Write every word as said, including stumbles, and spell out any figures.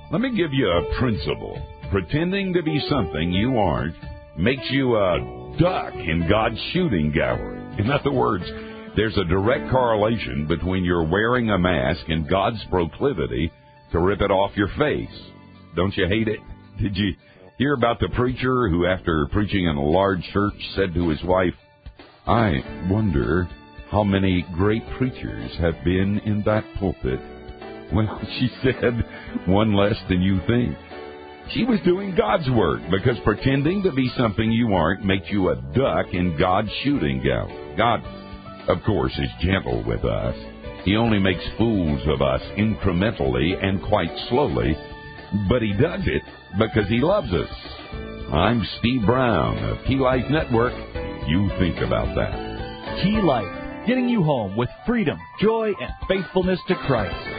Let me give you a principle. Pretending to be something you aren't makes you a duck in God's shooting gallery. In other words, there's a direct correlation between your wearing a mask and God's proclivity to rip it off your face. Don't you hate it? Did you hear about the preacher who, after preaching in a large church, said to his wife, "I wonder how many great preachers have been in that pulpit?" Well, she said, "One less than you think." She was doing God's work, because pretending to be something you aren't makes you a duck in God's shooting gallery. God, of course, is gentle with us. He only makes fools of us incrementally and quite slowly, but he does it because he loves us. I'm Steve Brown of Key Life Network. You think about that. Key Life, getting you home with freedom, joy, and faithfulness to Christ.